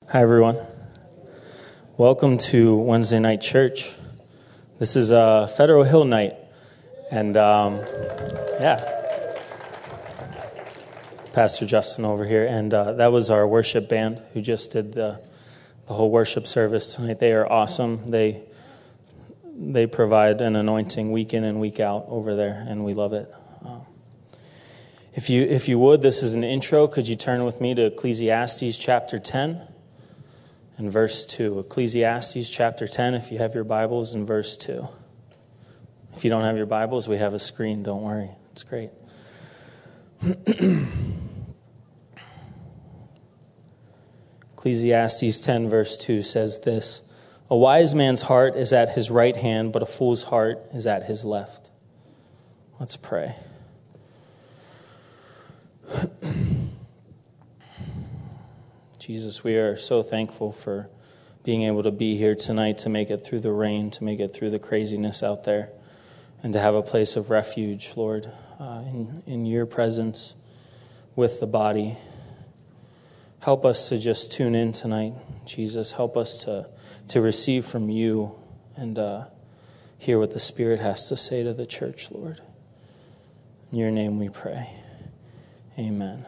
Hi, everyone. Welcome to Wednesday Night Church. This is Federal Hill night, and Pastor Justin over here, and that was our worship band who just did the whole worship service tonight. They are awesome. They provide an anointing week in and week out over there, and we love it. If you would, this is an intro. Could you turn with me to Ecclesiastes chapter 10? In verse 2, Ecclesiastes chapter 10, if you have your Bibles, in verse 2. If you don't have your Bibles, we have a screen, don't worry. It's great. Ecclesiastes 10, verse 2 says this: "A wise man's heart is at his right hand, but a fool's heart is at his left." Let's pray. Jesus, we are so thankful for being able to be here tonight, to make it through the rain, to make it through the craziness out there, and to have a place of refuge, Lord, in your presence with the body. Help us to just tune in tonight, Jesus. Help us to receive from you and hear what the Spirit has to say to the church, Lord. In your name we pray. Amen.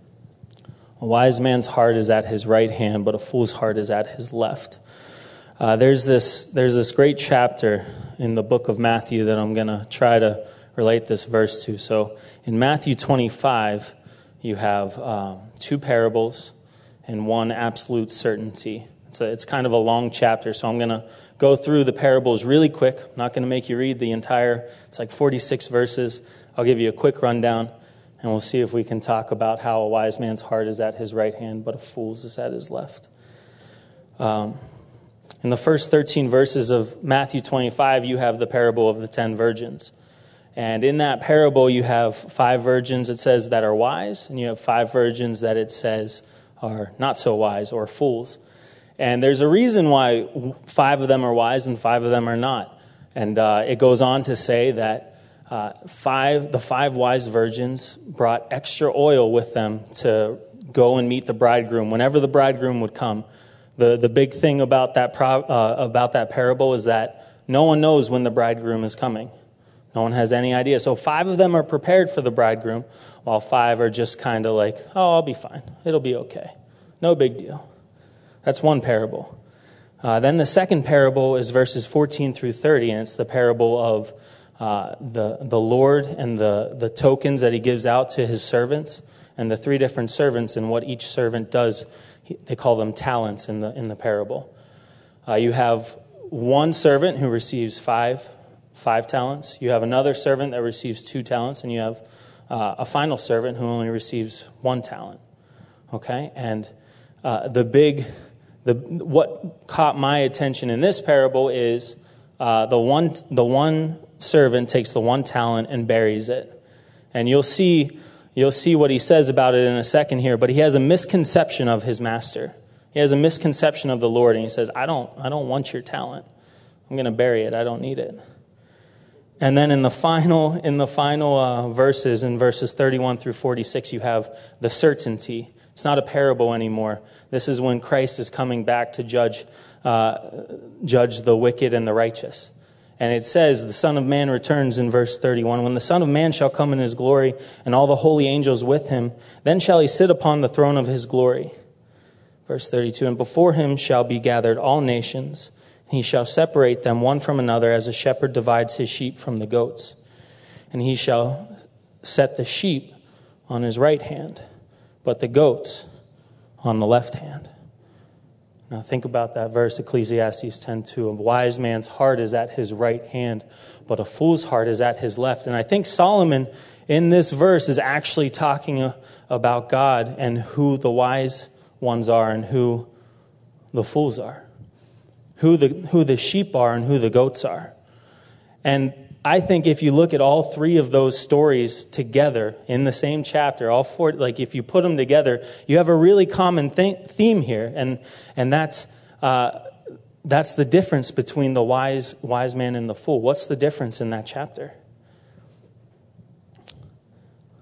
A wise man's heart is at his right hand, but a fool's heart is at his left. There's this great chapter in the book of Matthew that I'm going to try to relate this verse to. So in Matthew 25, you have two parables and one absolute certainty. It's kind of a long chapter, so I'm going to go through the parables really quick. I'm not going to make you read the entire, it's like 46 verses. I'll give you a quick rundown. And we'll see if we can talk about how a wise man's heart is at his right hand, but a fool's is at his left. In the first 13 verses of Matthew 25, you have the parable of the 10 virgins. And in that parable, you have 5 virgins, it says, that are wise, and you have 5 virgins that it says are not so wise, or fools. And there's a reason why 5 of them are wise and 5 of them are not. And it goes on to say that the 5 wise virgins brought extra oil with them to go and meet the bridegroom whenever the bridegroom would come. The big thing about that parable is that no one knows when the bridegroom is coming. No one has any idea. So 5 of them are prepared for the bridegroom, while 5 are just kind of like, oh, I'll be fine. It'll be okay. No big deal. That's one parable. Then the second parable is verses 14 through 30, and it's the parable of the Lord and the tokens that he gives out to his servants, and the 3 different servants and what each servant does. They call them talents in the parable. You have one servant who receives five talents. You have another servant that receives 2 talents, and you have a final servant who only receives 1 talent. Okay, and what caught my attention in this parable is the one servant takes the 1 talent and buries it. And you'll see what he says about it in a second here, but he has a misconception of his master. He has a misconception of the Lord, and he says, I don't want your talent. I'm going to bury it. I don't need it. And then in the final verses, in verses 31 through 46, you have the certainty. It's not a parable anymore. This is when Christ is coming back to judge the wicked and the righteous. And it says, the Son of Man returns in verse 31. When the Son of Man shall come in his glory, and all the holy angels with him, then shall he sit upon the throne of his glory. Verse 32, and before him shall be gathered all nations. He shall separate them one from another, as a shepherd divides his sheep from the goats. And he shall set the sheep on his right hand, but the goats on the left hand. Now think about that verse, Ecclesiastes 10:2. A wise man's heart is at his right hand, but a fool's heart is at his left. And I think Solomon in this verse is actually talking about God and who the wise ones are and who the fools are. Who the sheep are and who the goats are. And I think if you look at all 3 of those stories together in the same chapter, all 4, like if you put them together, you have a really common theme here, and that's the difference between the wise man and the fool. What's the difference in that chapter?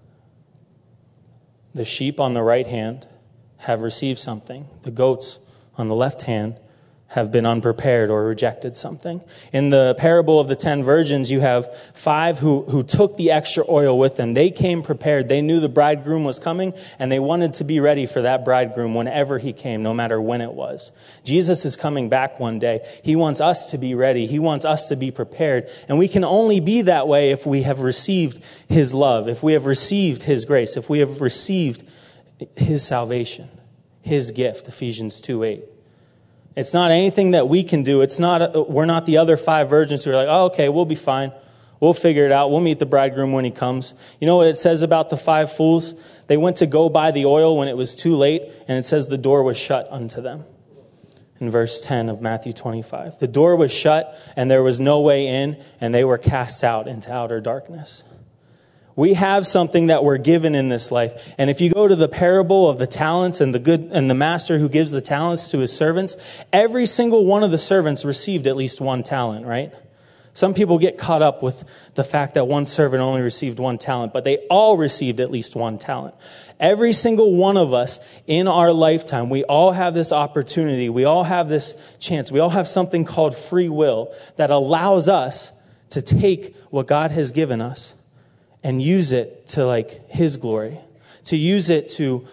The sheep on the right hand have received something. The goats on the left hand have been unprepared or rejected something. In the parable of the 10 virgins, you have 5 who took the extra oil with them. They came prepared. They knew the bridegroom was coming, and they wanted to be ready for that bridegroom whenever he came, no matter when it was. Jesus is coming back one day. He wants us to be ready. He wants us to be prepared. And we can only be that way if we have received his love, if we have received his grace, if we have received his salvation, his gift, Ephesians 2:8. It's not anything that we can do. We're not the other 5 virgins who are like, oh, okay, we'll be fine. We'll figure it out. We'll meet the bridegroom when he comes. You know what it says about the 5 fools? They went to go buy the oil when it was too late, and it says the door was shut unto them. In verse 10 of Matthew 25. The door was shut, and there was no way in, and they were cast out into outer darkness. We have something that we're given in this life. And if you go to the parable of the talents and the master who gives the talents to his servants, every single one of the servants received at least 1 talent, right? Some people get caught up with the fact that one servant only received 1 talent, but they all received at least 1 talent. Every single one of us in our lifetime, we all have this opportunity. We all have this chance. We all have something called free will that allows us to take what God has given us and use it to his glory, to use it to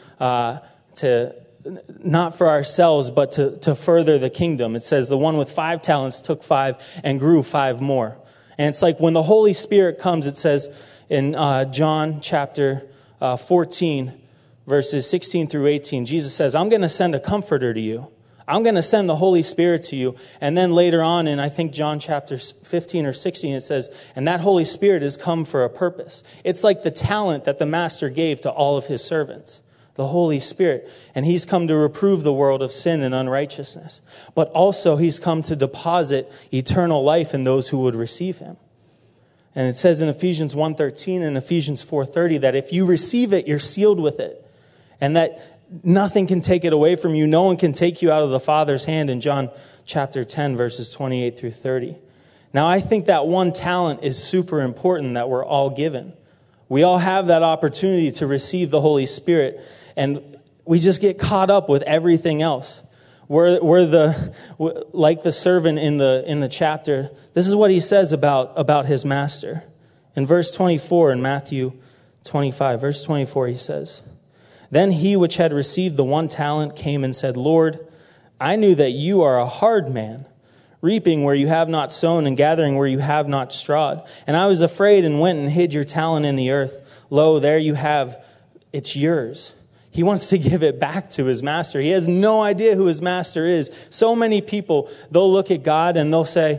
not for ourselves, but to further the kingdom. It says the one with 5 talents took 5 and grew 5 more. And it's like when the Holy Spirit comes, it says in John chapter 14, verses 16 through 18, Jesus says, I'm going to send a comforter to you. I'm going to send the Holy Spirit to you. And then later on in, I think, John chapter 15 or 16, it says, and that Holy Spirit has come for a purpose. It's like the talent that the master gave to all of his servants, the Holy Spirit. And he's come to reprove the world of sin and unrighteousness. But also he's come to deposit eternal life in those who would receive him. And it says in Ephesians 1:13 and Ephesians 4:30 that if you receive it, you're sealed with it. And that nothing can take it away from you. No one can take you out of the Father's hand in John chapter 10, verses 28 through 30. Now, I think that 1 talent is super important that we're all given. We all have that opportunity to receive the Holy Spirit, and we just get caught up with everything else. We're like the servant in the chapter. This is what he says about his master. In verse 24 in Matthew 25, verse 24, he says, Then he which had received the 1 talent came and said, Lord, I knew that you are a hard man, reaping where you have not sown and gathering where you have not strawed. And I was afraid and went and hid your talent in the earth. Lo, there you have, it's yours. He wants to give it back to his master. He has no idea who his master is. So many people, they'll look at God and they'll say,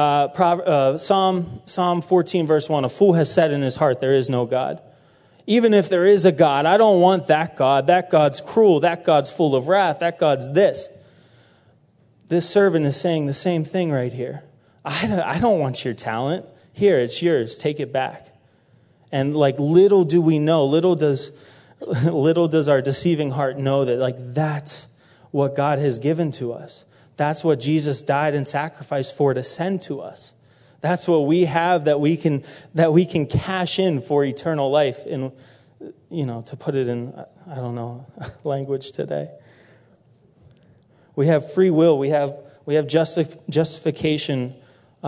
Psalm 14 verse 1, a fool has said in his heart, there is no God. Even if there is a God, I don't want that God. That God's cruel. That God's full of wrath. That God's this. This servant is saying the same thing right here. I don't want your talent. Here, it's yours. Take it back. And little do we know, little does our deceiving heart know that that's what God has given to us. That's what Jesus died and sacrificed for to send to us. That's what we have that we can cash in for eternal life. And to put it in, I don't know, language today. We have free will. We have justification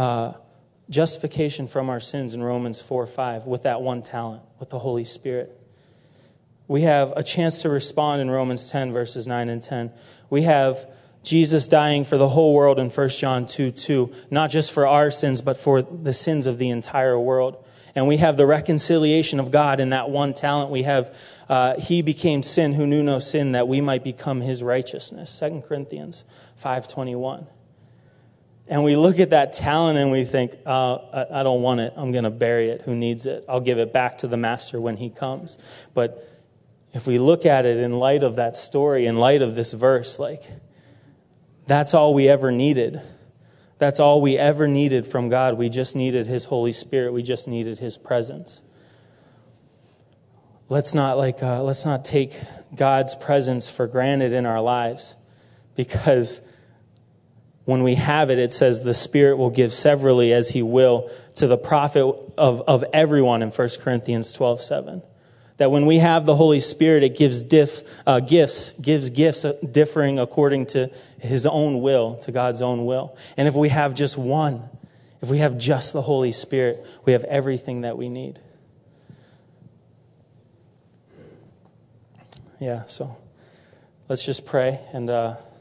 from our sins in Romans 4:5 with that 1 talent, with the Holy Spirit. We have a chance to respond in Romans 10, verses 9 and 10. We have Jesus dying for the whole world in 1 John 2:2, not just for our sins, but for the sins of the entire world. And we have the reconciliation of God in that 1 talent. We have, he became sin who knew no sin, that we might become his righteousness. 2 Corinthians 5:21. And we look at that talent and we think, I don't want it. I'm going to bury it. Who needs it? I'll give it back to the master when he comes. But if we look at it in light of that story, in light of this verse, that's all we ever needed. That's all we ever needed from God. We just needed his Holy Spirit. We just needed his presence. Let's not take God's presence for granted in our lives, because when we have it, it says the Spirit will give severally as he will to the profit of everyone in 1 Corinthians 12:7. That when we have the Holy Spirit, it gives gifts differing according to his own will, to God's own will. And if we have just one, if we have just the Holy Spirit, we have everything that we need. Yeah, so let's just pray and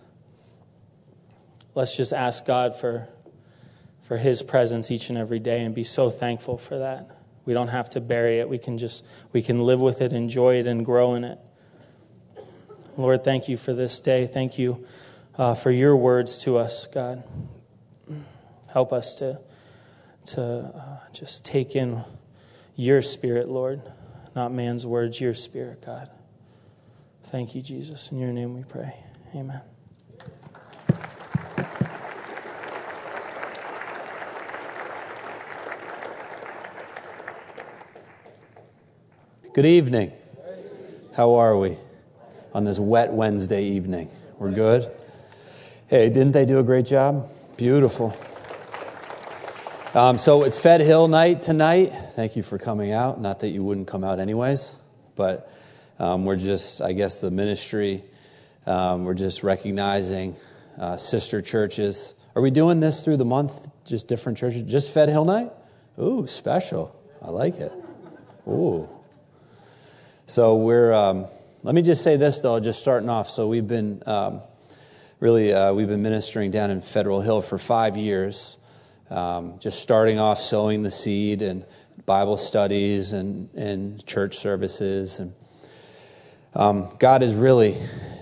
let's just ask God for his presence each and every day and be so thankful for that. We don't have to bury it. We can live with it, enjoy it, and grow in it. Lord, thank you for this day. Thank you for your words to us, God. Help us to just take in your Spirit, Lord, not man's words, your Spirit, God. Thank you, Jesus. In your name we pray. Amen. Good evening. How are we on this wet Wednesday evening? We're good? Hey, didn't they do a great job? Beautiful. So it's Fed Hill night tonight. Thank you for coming out. Not that you wouldn't come out anyways, but we're just, I guess the ministry, we're just recognizing sister churches. Are we doing this through the month? Just different churches? Just Fed Hill night? Ooh, special. I like it. Ooh. So let me just say this though, just starting off. So we've been we've been ministering down in Federal Hill for 5 years, just starting off sowing the seed and Bible studies and church services. And God is really,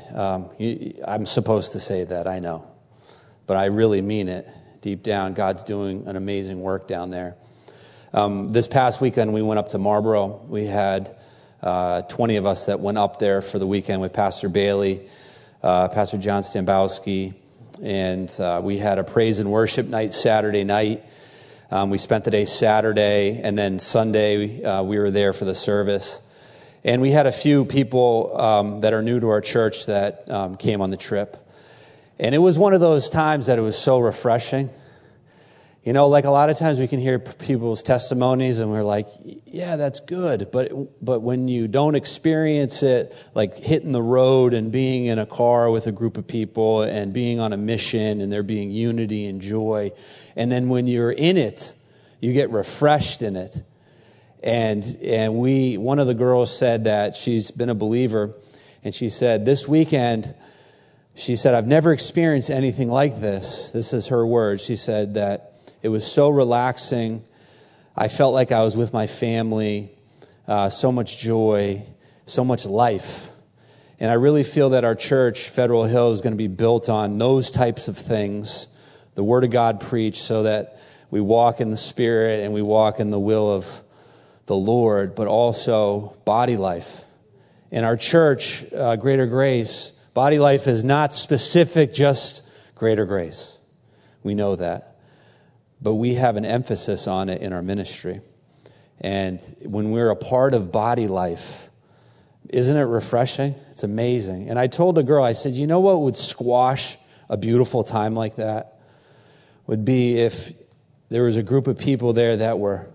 I'm supposed to say that, I know, but I really mean it deep down. God's doing an amazing work down there. This past weekend we went up to Marlboro. We had 20 of us that went up there for the weekend with Pastor Bailey, Pastor John Stambowski, and we had a praise and worship night Saturday night. We spent the day Saturday, and then Sunday we were there for the service. And we had a few people that are new to our church that came on the trip. And it was one of those times that it was so refreshing. You know, like a lot of times we can hear people's testimonies and we're like, yeah, that's good. But when you don't experience it, like hitting the road and being in a car with a group of people and being on a mission and there being unity and joy. And then when you're in it, you get refreshed in it. And one of the girls said that she's been a believer. And she said, this weekend, she said, I've never experienced anything like this. This is her words. She said that it was so relaxing. I felt like I was with my family, so much joy, so much life. And I really feel that our church, Federal Hill, is going to be built on those types of things, the Word of God preached, so that we walk in the Spirit and we walk in the will of the Lord, but also body life. In our church, Greater Grace, body life is not specific, just Greater Grace. We know that. But we have an emphasis on it in our ministry. And when we're a part of body life, isn't it refreshing? It's amazing. And I told a girl, I said, you know what would squash a beautiful time like that? Would be if there was a group of people there that were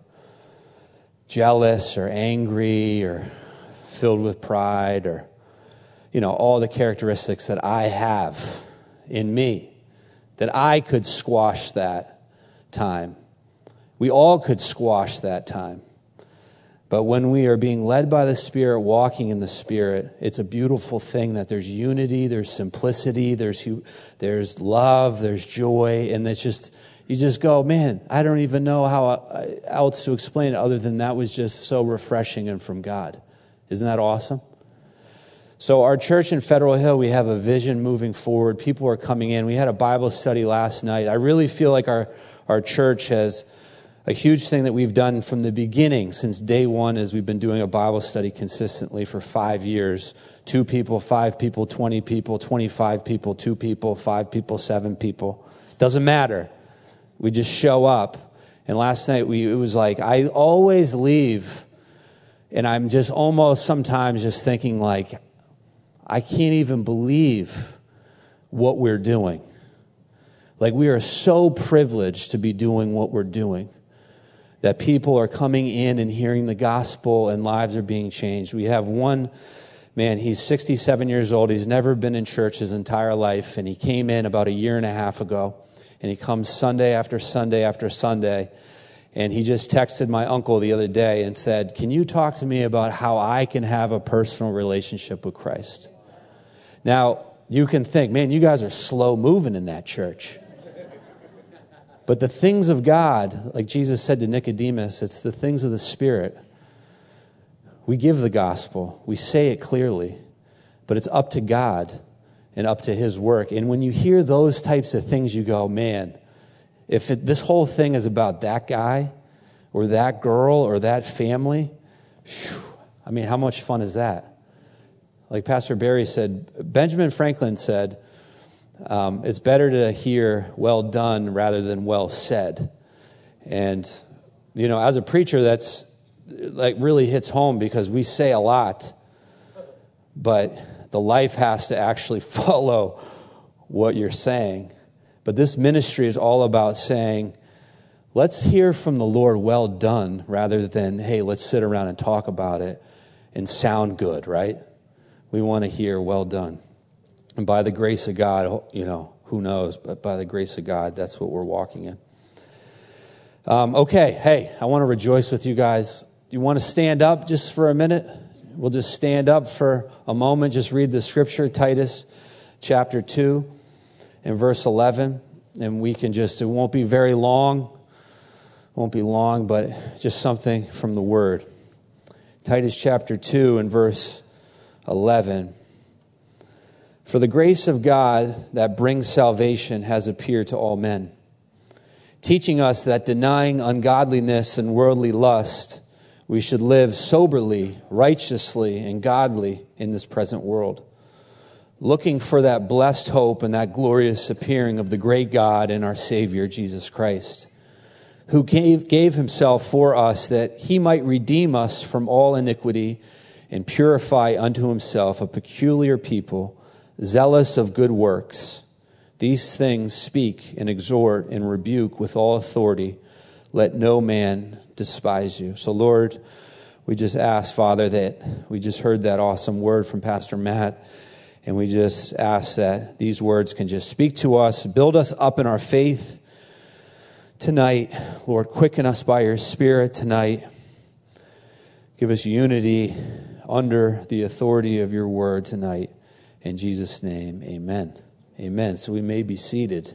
jealous or angry or filled with pride or, you know, all the characteristics that I have in me, that I could squash that time. We all could squash that time. But when we are being led by the Spirit, walking in the Spirit, it's a beautiful thing that there's unity, there's simplicity, there's love, there's joy, and it's just, you just go, man, I don't even know how else to explain it other than that was just so refreshing and from God. Isn't that awesome? So our church in Federal Hill, we have a vision moving forward. People are coming in. We had a Bible study last night. I really feel like our church has a huge thing that we've done from the beginning, since day one, is we've been doing a Bible study consistently for 5 years. 2 people, 5 people, 20 people, 25 people, 2 people, 5 people, 7 people. Doesn't matter. We just show up. And last night, it was like, I always leave, and I'm just almost sometimes just thinking like, I can't even believe what we're doing. Like, we are so privileged to be doing what we're doing. that people are coming in and hearing the gospel and lives are being changed. We have one man, he's 67 years old. He's never been in church his entire life, and he came in about a year and a half ago, and he comes Sunday after Sunday after Sunday, and he just texted my uncle the other day and said, "Can you talk to me about how I can have a personal relationship with Christ?" Now, you can think, man, you guys are slow moving in that church. But the things of God, like Jesus said to Nicodemus, it's the things of the Spirit. We give the gospel. We say it clearly. But it's up to God and up to His work. And when you hear those types of things, you go, man, if this whole thing is about that guy or that girl or that family, I mean, how much fun is that? Like Pastor Barry said, Benjamin Franklin said, it's better to hear well done rather than well said. And, you know, as a preacher, that's like really hits home because we say a lot, but the life has to actually follow what you're saying. But this ministry is all about saying, let's hear from the Lord well done rather than, hey, let's sit around and talk about it and sound good, right? We want to hear well done. And by the grace of God, you know, who knows, but by the grace of God, that's what we're walking in. Okay, hey, I want to rejoice with you guys. You want to stand up just for a minute? We'll just stand up for a moment, just read the scripture, Titus chapter 2 and verse 11. And we can just, it won't be very long, but just something from the Word. Titus chapter 2 and verse 11. For the grace of God that brings salvation has appeared to all men, teaching us that denying ungodliness and worldly lust, we should live soberly, righteously, and godly in this present world, looking for that blessed hope and that glorious appearing of the great God and our Savior, Jesus Christ, who gave Himself for us that He might redeem us from all iniquity and purify unto Himself a peculiar people, zealous of good works. These things speak and exhort and rebuke with all authority. Let no man despise you. So, Lord, we just ask, Father, that we just heard that awesome word from Pastor Matt, and we just ask that these words can just speak to us, build us up in our faith tonight. Lord, quicken us by your Spirit tonight. Give us unity under the authority of your word tonight. In Jesus' name, amen. Amen. So we may be seated.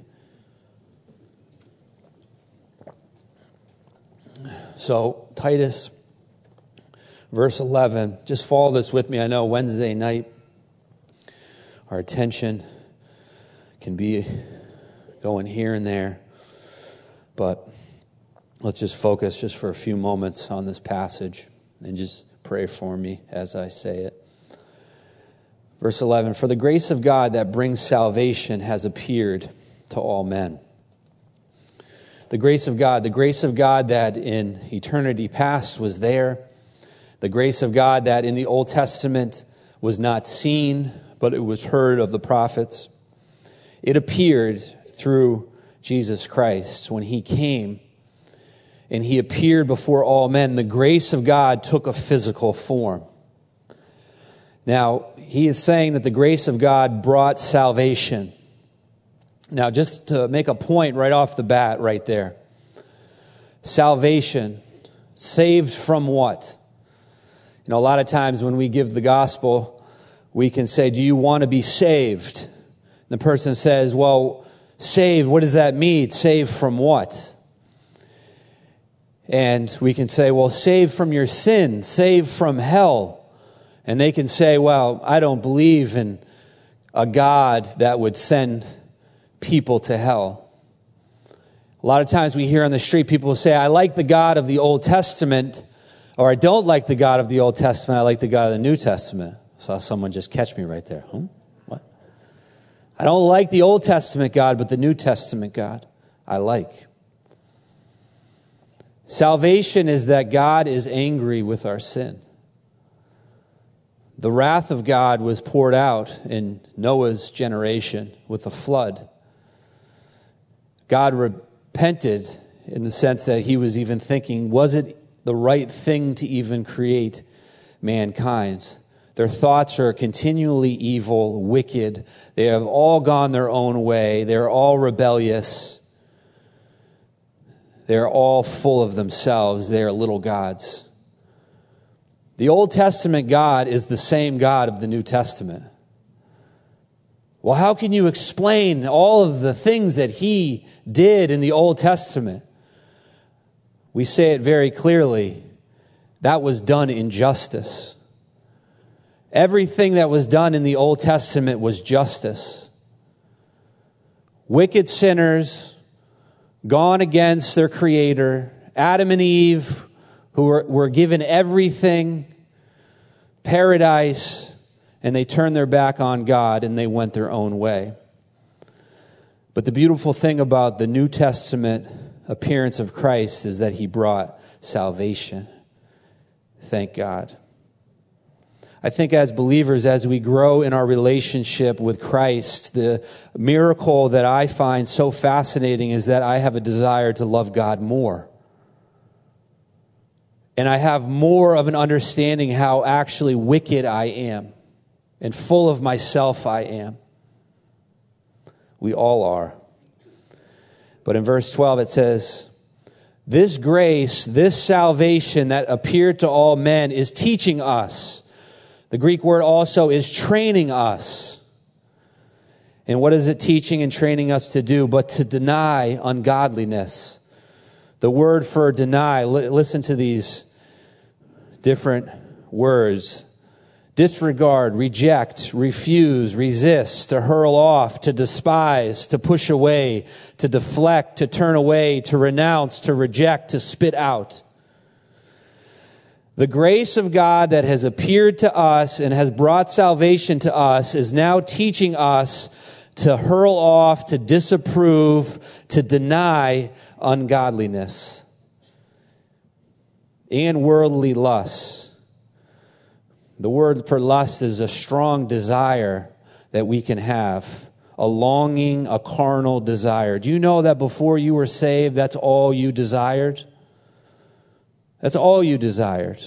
So, Titus, verse 11. Just follow this with me. I know Wednesday night, our attention can be going here and there. But let's just focus just for a few moments on this passage and just pray for me as I say it. Verse 11, for the grace of God that brings salvation has appeared to all men. The grace of God that in eternity past was there. The grace of God that in the Old Testament was not seen, but it was heard of the prophets. It appeared through Jesus Christ when He came and He appeared before all men. The grace of God took a physical form. Now, he is saying that the grace of God brought salvation. Now, just to make a point right off the bat right there. Salvation, saved from what? You know, a lot of times when we give the gospel, we can say, do you want to be saved? And the person says, well, saved, what does that mean? Saved from what? And we can say, well, saved from your sin, saved from hell. And they can say, well, I don't believe in a God that would send people to hell. A lot of times we hear on the street people say, I like the God of the Old Testament, or I don't like the God of the Old Testament, I like the God of the New Testament. I saw someone just catch me right there. What? I don't like the Old Testament God, but the New Testament God I like. Salvation is that God is angry with our sin. The wrath of God was poured out in Noah's generation with a flood. God repented in the sense that he was even thinking, was it the right thing to even create mankind? Their thoughts are continually evil, wicked. They have all gone their own way. They're all rebellious. They're all full of themselves. They are little gods. The Old Testament God is the same God of the New Testament. Well, how can you explain all of the things that he did in the Old Testament? We say it very clearly. That was done in justice. Everything that was done in the Old Testament was justice. Wicked sinners, gone against their Creator, Adam and Eve, who were given everything, paradise, and they turned their back on God and they went their own way. But the beautiful thing about the New Testament appearance of Christ is that he brought salvation. Thank God. I think as believers, as we grow in our relationship with Christ, the miracle that I find so fascinating is that I have a desire to love God more. And I have more of an understanding how actually wicked I am and full of myself I am. We all are. But in verse 12 it says, this grace, this salvation that appeared to all men is teaching us. The Greek word also is training us. And what is it teaching and training us to do? But to deny ungodliness. The word for deny, listen to these different words. Disregard, reject, refuse, resist, to hurl off, to despise, to push away, to deflect, to turn away, to renounce, to reject, to spit out. The grace of God that has appeared to us and has brought salvation to us is now teaching us to hurl off, to disapprove, to deny ungodliness and worldly lusts. The word for lust is a strong desire that we can have, a longing, a carnal desire. Do you know that before you were saved, that's all you desired? That's all you desired.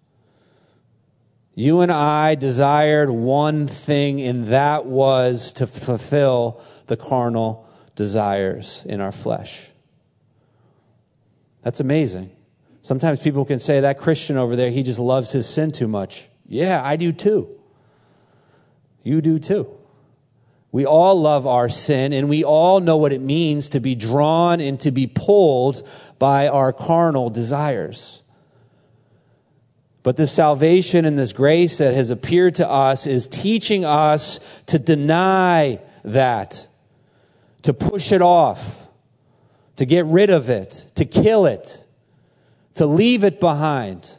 You and I desired one thing, and that was to fulfill the carnal desires in our flesh. That's amazing. Sometimes people can say, that Christian over there, he just loves his sin too much. Yeah, I do too. You do too. We all love our sin, and we all know what it means to be drawn and to be pulled by our carnal desires. But this salvation and this grace that has appeared to us is teaching us to deny that, to push it off, to get rid of it, to kill it, to leave it behind.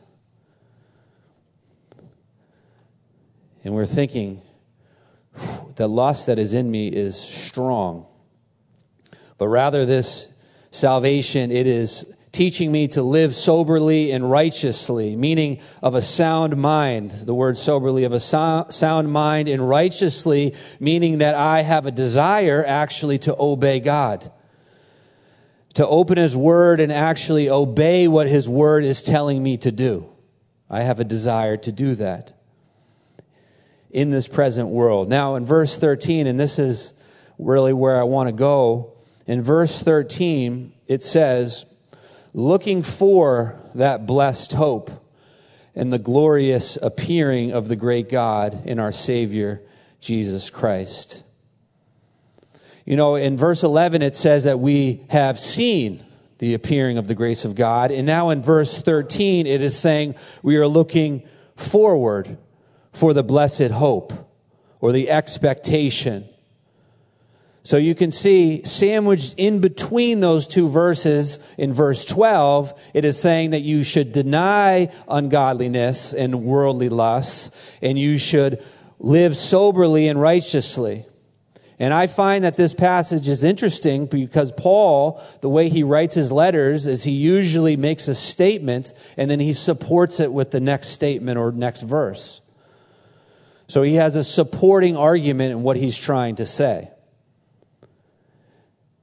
And we're thinking, the lust that is in me is strong. But rather this salvation, it is teaching me to live soberly and righteously, meaning of a sound mind. The word soberly, of a sound mind, and righteously, meaning that I have a desire actually to obey God. To open His Word and actually obey what His Word is telling me to do. I have a desire to do that in this present world. Now in verse 13, and this is really where I want to go. In verse 13, it says, looking for that blessed hope and the glorious appearing of the great God in our Savior, Jesus Christ. You know, in verse 11, it says that we have seen the appearing of the grace of God. And now in verse 13, it is saying we are looking forward for the blessed hope or the expectation. So you can see sandwiched in between those two verses in verse 12, it is saying that you should deny ungodliness and worldly lusts, and you should live soberly and righteously. And I find that this passage is interesting because Paul, the way he writes his letters is he usually makes a statement and then he supports it with the next statement or next verse. So he has a supporting argument in what he's trying to say.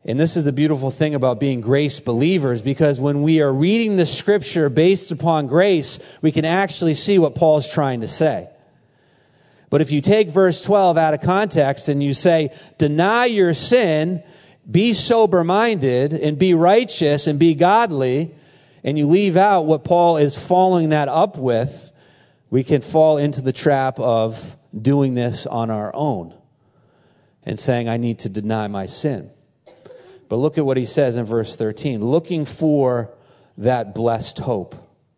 And this is the beautiful thing about being grace believers, because when we are reading the Scripture based upon grace, we can actually see what Paul's trying to say. But if you take verse 12 out of context and you say, deny your sin, be sober-minded, and be righteous, and be godly, and you leave out what Paul is following that up with, we can fall into the trap of doing this on our own and saying, I need to deny my sin. But look at what he says in verse 13. Looking for that blessed hope.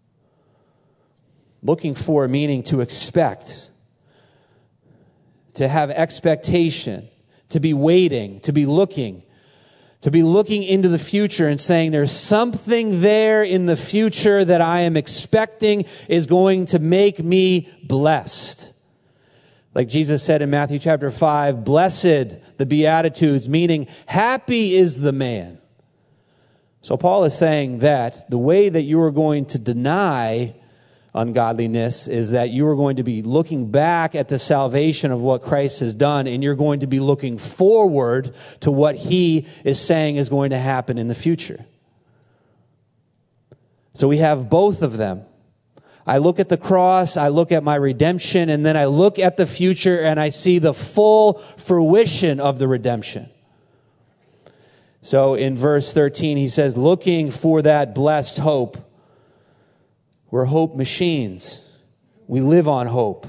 Looking for meaning to expect, to have expectation, to be waiting, to be looking into the future and saying there's something there in the future that I am expecting is going to make me blessed. Like Jesus said in Matthew chapter 5, blessed the Beatitudes, meaning happy is the man. So Paul is saying that the way that you are going to deny ungodliness is that you are going to be looking back at the salvation of what Christ has done, and you're going to be looking forward to what he is saying is going to happen in the future. So we have both of them. I look at the cross, I look at my redemption, and then I look at the future and I see the full fruition of the redemption. So in verse 13, he says, looking for that blessed hope. We're hope machines. We live on hope.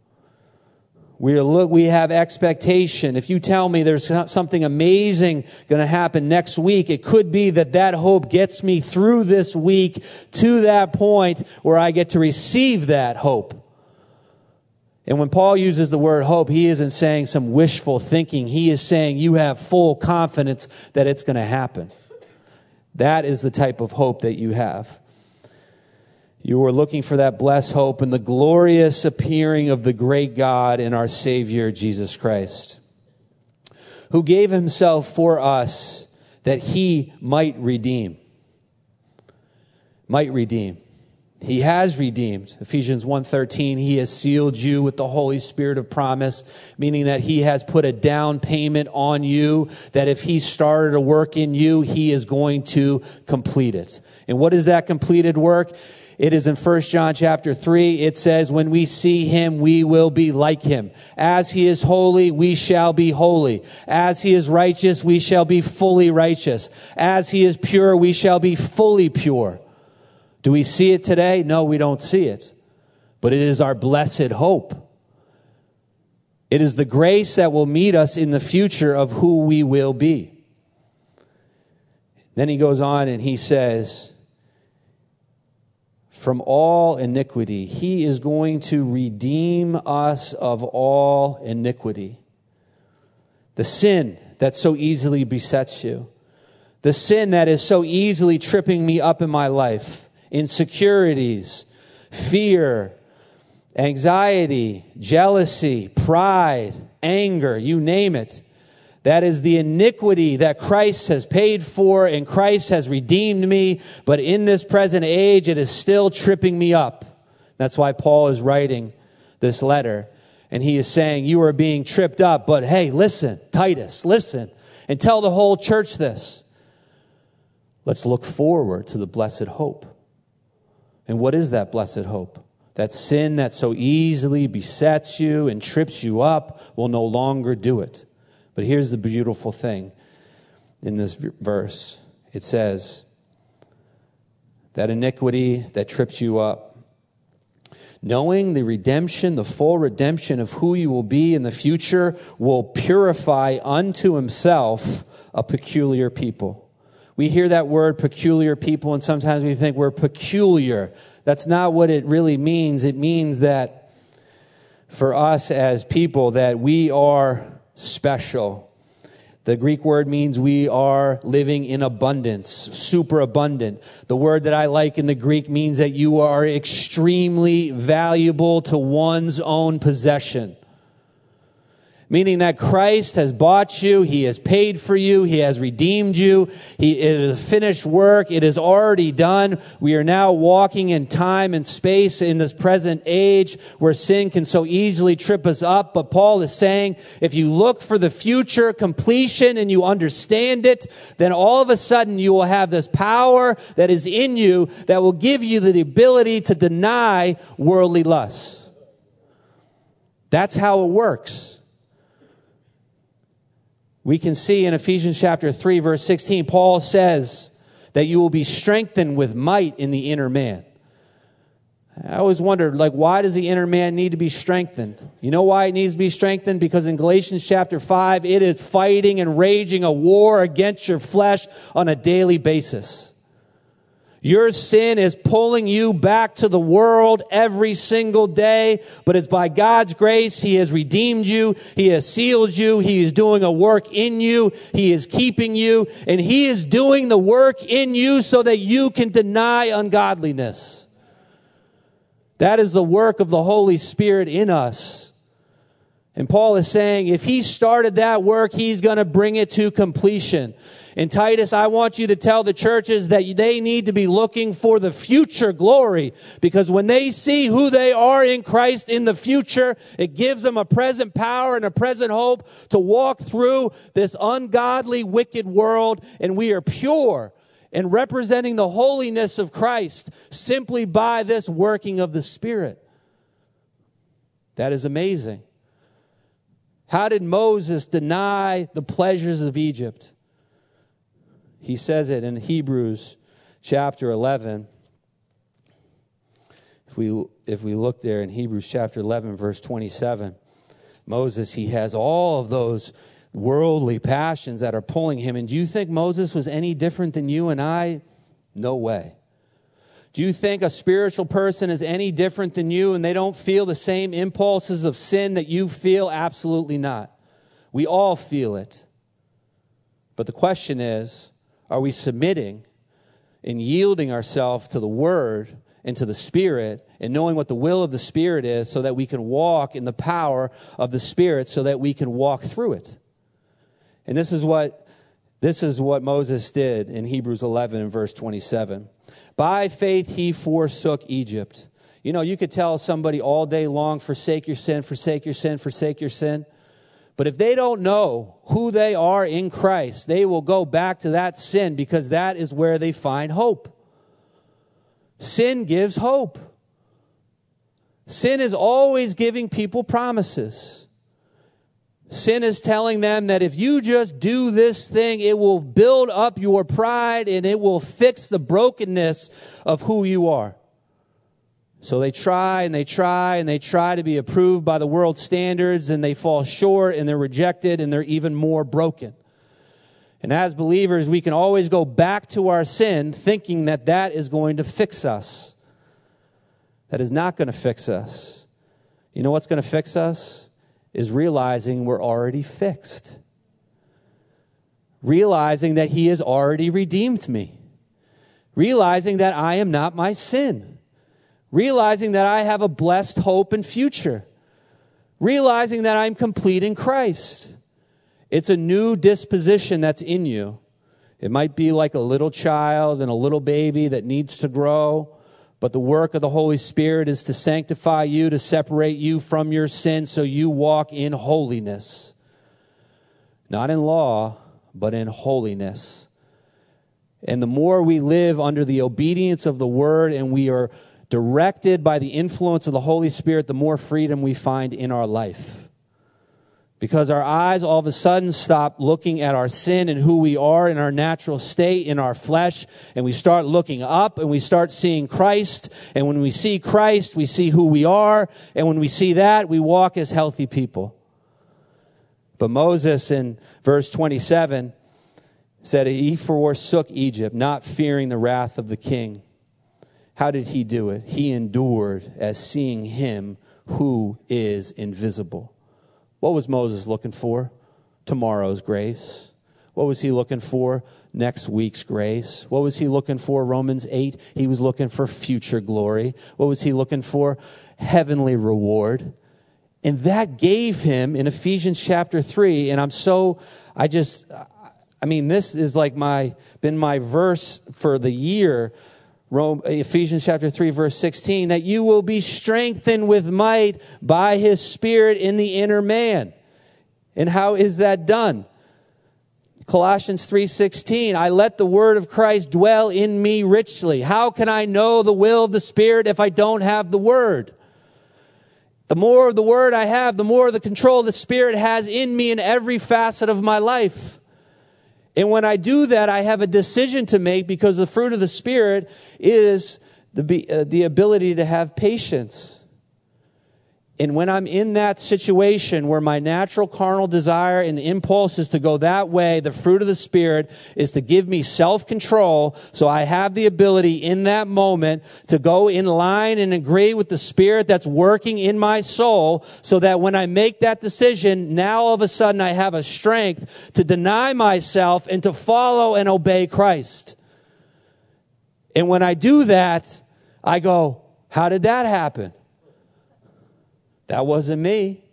We have expectation. If you tell me there's something amazing going to happen next week, it could be that hope gets me through this week to that point where I get to receive that hope. And when Paul uses the word hope, he isn't saying some wishful thinking. He is saying you have full confidence that it's going to happen. That is the type of hope that you have. You are looking for that blessed hope and the glorious appearing of the great God and our Savior, Jesus Christ, who gave himself for us that he might redeem. Might redeem. He has redeemed. Ephesians 1:13, he has sealed you with the Holy Spirit of promise, meaning that he has put a down payment on you, that if he started a work in you, he is going to complete it. And what is that completed work? It is in 1 John chapter 3. It says, when we see him, we will be like him. As he is holy, we shall be holy. As he is righteous, we shall be fully righteous. As he is pure, we shall be fully pure. Do we see it today? No, we don't see it. But it is our blessed hope. It is the grace that will meet us in the future of who we will be. Then he goes on and he says, from all iniquity, he is going to redeem us of all iniquity. The sin that so easily besets you. The sin that is so easily tripping me up in my life. Insecurities, fear, anxiety, jealousy, pride, anger, you name it. That is the iniquity that Christ has paid for and Christ has redeemed me. But in this present age, it is still tripping me up. That's why Paul is writing this letter. And he is saying, you are being tripped up. But hey, listen, Titus, listen. And tell the whole church this. Let's look forward to the blessed hope. And what is that blessed hope? That sin that so easily besets you and trips you up will no longer do it. But here's the beautiful thing in this verse. It says, that iniquity that trips you up, knowing the redemption, the full redemption of who you will be in the future, will purify unto himself a peculiar people. We hear that word peculiar people, and sometimes we think we're peculiar. That's not what it really means. It means that for us as people, that we are special. The Greek word means we are living in abundance, super abundant. The word that I like in the Greek means that you are extremely valuable to one's own possession. meaning that Christ has bought you, he has paid for you, he has redeemed you. It is a finished work, it is already done. We are now walking in time and space in this present age where sin can so easily trip us up. But Paul is saying, if you look for the future completion and you understand it, then all of a sudden you will have this power that is in you that will give you the ability to deny worldly lusts. That's how it works. We can see in Ephesians chapter 3, verse 16, Paul says that you will be strengthened with might in the inner man. I always wondered, why does the inner man need to be strengthened? You know why it needs to be strengthened? Because in Galatians chapter 5, it is fighting and raging a war against your flesh on a daily basis. Your sin is pulling you back to the world every single day, but it's by God's grace. He has redeemed you. He has sealed you. He is doing a work in you. He is keeping you, and he is doing the work in you so that you can deny ungodliness. That is the work of the Holy Spirit in us. And Paul is saying, if he started that work, he's going to bring it to completion. And Titus, I want you to tell the churches that they need to be looking for the future glory, because when they see who they are in Christ in the future, it gives them a present power and a present hope to walk through this ungodly, wicked world, and we are pure and representing the holiness of Christ simply by this working of the Spirit. That is amazing. How did Moses deny the pleasures of Egypt? He says it in Hebrews chapter 11. If we look there in Hebrews chapter 11, verse 27, Moses, he has all of those worldly passions that are pulling him. And do you think Moses was any different than you and I? No way. Do you think a spiritual person is any different than you and they don't feel the same impulses of sin that you feel? Absolutely not. We all feel it. But the question is, are we submitting and yielding ourselves to the Word and to the Spirit and knowing what the will of the Spirit is so that we can walk in the power of the Spirit so that we can walk through it? And this is what Moses did in Hebrews 11 and verse 27. By faith he forsook Egypt. You know, you could tell somebody all day long, forsake your sin, forsake your sin, forsake your sin. But if they don't know who they are in Christ, they will go back to that sin because that is where they find hope. Sin gives hope. Sin is always giving people promises. Sin is telling them that if you just do this thing, it will build up your pride and it will fix the brokenness of who you are. So they try and they try and they try to be approved by the world's standards, and they fall short and they're rejected and they're even more broken. And as believers, we can always go back to our sin thinking that that is going to fix us. That is not going to fix us. You know what's going to fix us? Is realizing we're already fixed. Realizing that he has already redeemed me. Realizing that I am not my sin. Realizing that I have a blessed hope and future. Realizing that I'm complete in Christ. It's a new disposition that's in you. It might be like a little child and a little baby that needs to grow. But the work of the Holy Spirit is to sanctify you, to separate you from your sin so you walk in holiness. Not in law, but in holiness. And the more we live under the obedience of the Word and we are directed by the influence of the Holy Spirit, the more freedom we find in our life. Because our eyes all of a sudden stop looking at our sin and who we are in our natural state, in our flesh, and we start looking up and we start seeing Christ. And when we see Christ, we see who we are. And when we see that, we walk as healthy people. But Moses in verse 27 said, he forsook Egypt, not fearing the wrath of the king. How did he do it? He endured as seeing him who is invisible. What was Moses looking for? Tomorrow's grace. What was he looking for? Next week's grace. What was he looking for? Romans 8. He was looking for future glory. What was he looking for? Heavenly reward. And that gave him, in Ephesians chapter 3, and this is like been my verse for the year, Ephesians chapter 3, verse 16, that you will be strengthened with might by his Spirit in the inner man. And how is that done? Colossians 3:16, I let the word of Christ dwell in me richly. How can I know the will of the Spirit if I don't have the word? The more of the word I have, the more of the control the Spirit has in me in every facet of my life. And when I do that, I have a decision to make, because the fruit of the Spirit is the ability to have patience. And when I'm in that situation where my natural carnal desire and impulse is to go that way, the fruit of the Spirit is to give me self-control, so I have the ability in that moment to go in line and agree with the Spirit that's working in my soul, so that when I make that decision, now all of a sudden I have a strength to deny myself and to follow and obey Christ. And when I do that, I go, how did that happen? That wasn't me.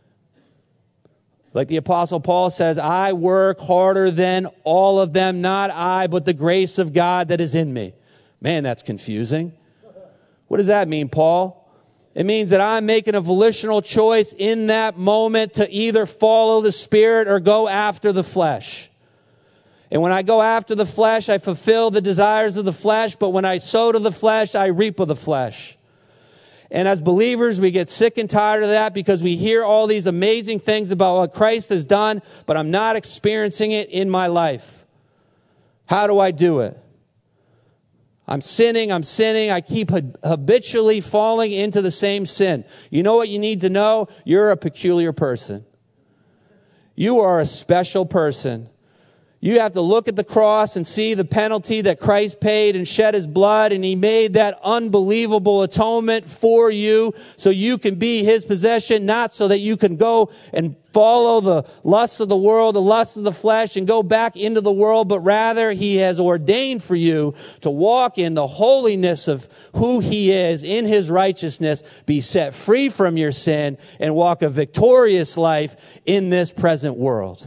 Like the Apostle Paul says, I work harder than all of them, not I, but the grace of God that is in me. Man, that's confusing. What does that mean, Paul? It means that I'm making a volitional choice in that moment to either follow the Spirit or go after the flesh. And when I go after the flesh, I fulfill the desires of the flesh, but when I sow to the flesh, I reap of the flesh. And as believers, we get sick and tired of that, because we hear all these amazing things about what Christ has done, but I'm not experiencing it in my life. How do I do it? I'm sinning. I keep habitually falling into the same sin. You know what you need to know? You're a peculiar person. You are a special person. You have to look at the cross and see the penalty that Christ paid and shed his blood, and he made that unbelievable atonement for you so you can be his possession, not so that you can go and follow the lusts of the world, the lusts of the flesh, and go back into the world, but rather he has ordained for you to walk in the holiness of who he is, in his righteousness, be set free from your sin, and walk a victorious life in this present world.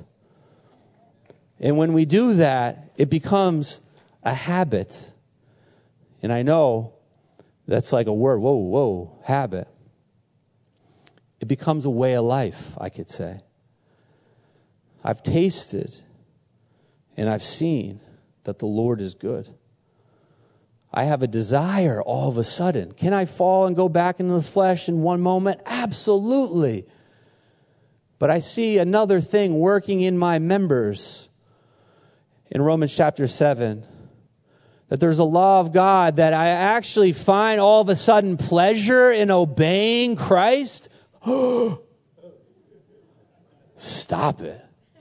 And when we do that, it becomes a habit. And I know that's like a word, whoa, habit. It becomes a way of life, I could say. I've tasted and I've seen that the Lord is good. I have a desire all of a sudden. Can I fall and go back into the flesh in one moment? Absolutely. But I see another thing working in my members. In Romans chapter 7, that there's a law of God that I actually find all of a sudden pleasure in obeying Christ. Stop it.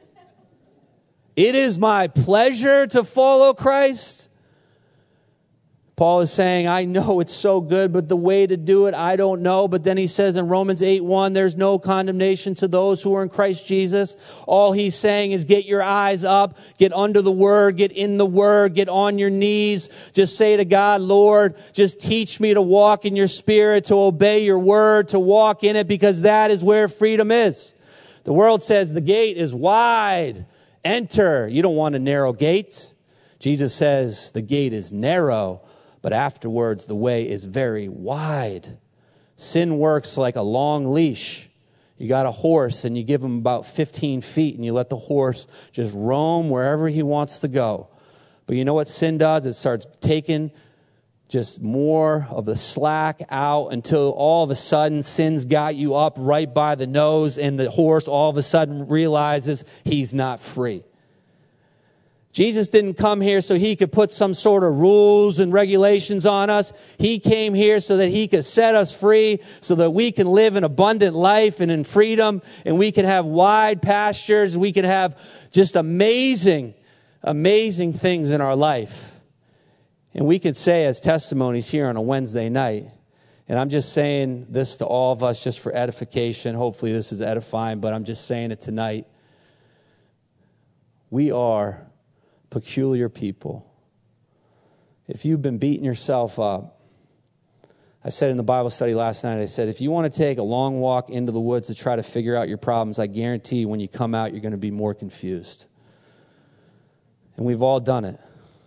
It is my pleasure to follow Christ. Paul is saying, I know it's so good, but the way to do it, I don't know. But then he says in Romans 8:1, there's no condemnation to those who are in Christ Jesus. All he's saying is get your eyes up, get under the Word, get in the Word, get on your knees. Just say to God, Lord, just teach me to walk in your Spirit, to obey your Word, to walk in it, because that is where freedom is. The world says the gate is wide. Enter. You don't want a narrow gate. Jesus says the gate is narrow, but afterwards, the way is very wide. Sin works like a long leash. You got a horse and you give him about 15 feet and you let the horse just roam wherever he wants to go. But you know what sin does? It starts taking just more of the slack out until all of a sudden sin's got you up right by the nose, and the horse all of a sudden realizes he's not free. Jesus didn't come here so he could put some sort of rules and regulations on us. He came here so that he could set us free, so that we can live an abundant life and in freedom, and we can have wide pastures. We can have just amazing, amazing things in our life. And we could say as testimonies here on a Wednesday night, and I'm just saying this to all of us just for edification. Hopefully this is edifying, but I'm just saying it tonight. We are peculiar people. If you've been beating yourself up I said in the Bible study last night, I said, if you want to take a long walk into the woods to try to figure out your problems, I guarantee you when you come out, you're going to be more confused. And we've all done it.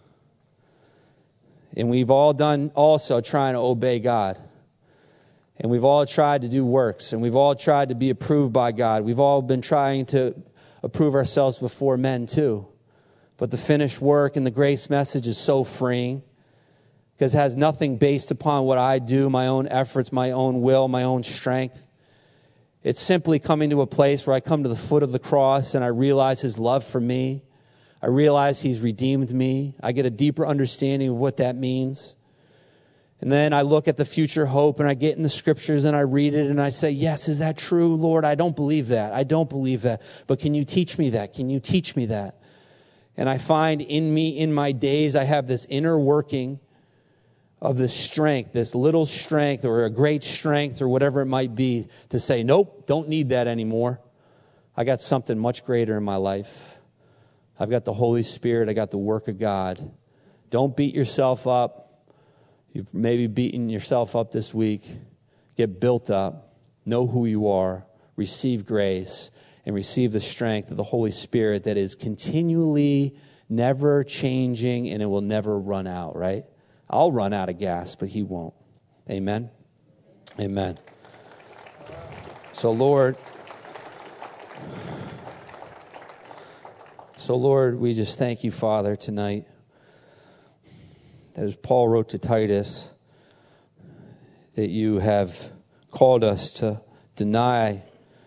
And we've all done also trying to obey God. And we've all tried to do works. And we've all tried to be approved by God. We've all been trying to approve ourselves before men too. But the finished work and the grace message is so freeing because it has nothing based upon what I do, my own efforts, my own will, my own strength. It's simply coming to a place where I come to the foot of the cross and I realize His love for me. I realize He's redeemed me. I get a deeper understanding of what that means. And then I look at the future hope and I get in the scriptures and I read it and I say, yes, is that true, Lord? I don't believe that. I don't believe that. But can you teach me that? Can you teach me that? And I find in me, in my days, I have this inner working of this strength, this little strength or a great strength or whatever it might be to say, nope, don't need that anymore. I got something much greater in my life. I've got the Holy Spirit. I got the work of God. Don't beat yourself up. You've maybe beaten yourself up this week. Get built up. Know who you are. Receive grace. And receive the strength of the Holy Spirit that is continually never changing and it will never run out, right? I'll run out of gas, but He won't. Amen? Amen. So, Lord, we just thank You, Father, tonight. That as Paul wrote to Titus, that You have called us to deny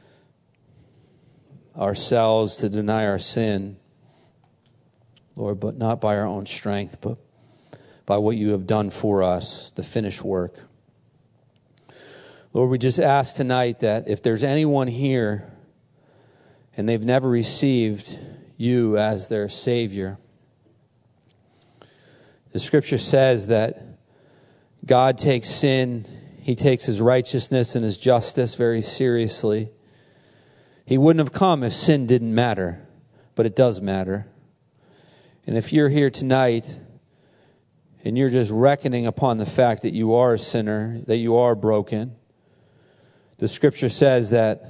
ourselves, to deny our sin, Lord, but not by our own strength, but by what You have done for us, the finished work. Lord, we just ask tonight that if there's anyone here and they've never received You as their Savior, the Scripture says that God takes sin, He takes His righteousness and His justice very seriously. He wouldn't have come if sin didn't matter, but it does matter. And if you're here tonight and you're just reckoning upon the fact that you are a sinner, that you are broken, the Scripture says that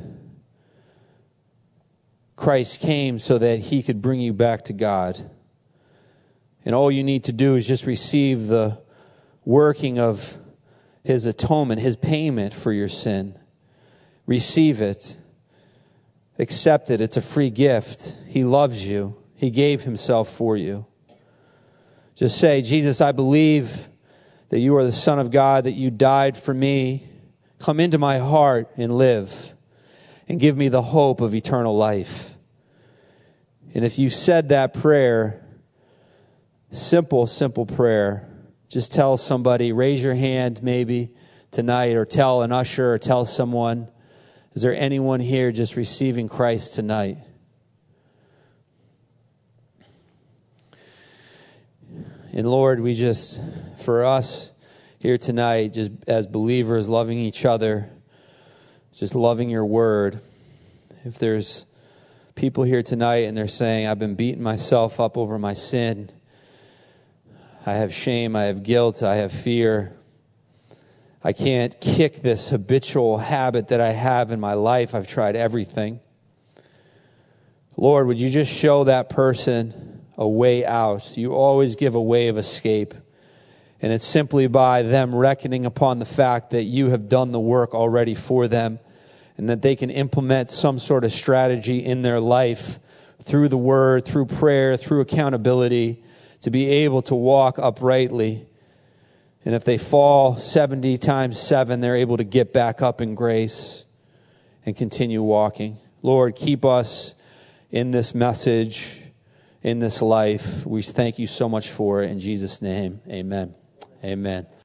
Christ came so that He could bring you back to God. And all you need to do is just receive the working of His atonement, His payment for your sin. Receive it. Accept it. It's a free gift. He loves you. He gave Himself for you. Just say, Jesus, I believe that You are the Son of God, that You died for me. Come into my heart and live, and give me the hope of eternal life. And if you said that prayer, simple prayer, just tell somebody, raise your hand maybe tonight, or tell an usher, or tell someone, is there anyone here just receiving Christ tonight? And Lord, we just, for us here tonight, just as believers, loving each other, just loving Your word. If there's people here tonight and they're saying, I've been beating myself up over my sin. I have shame, I have guilt, I have fear. I can't kick this habitual habit that I have in my life. I've tried everything. Lord, would You just show that person a way out? You always give a way of escape. And it's simply by them reckoning upon the fact that You have done the work already for them, and that they can implement some sort of strategy in their life through the Word, through prayer, through accountability, to be able to walk uprightly. And if they fall 70 times 7, they're able to get back up in grace and continue walking. Lord, keep us in this message, in this life. We thank You so much for it. In Jesus' name, amen. Amen.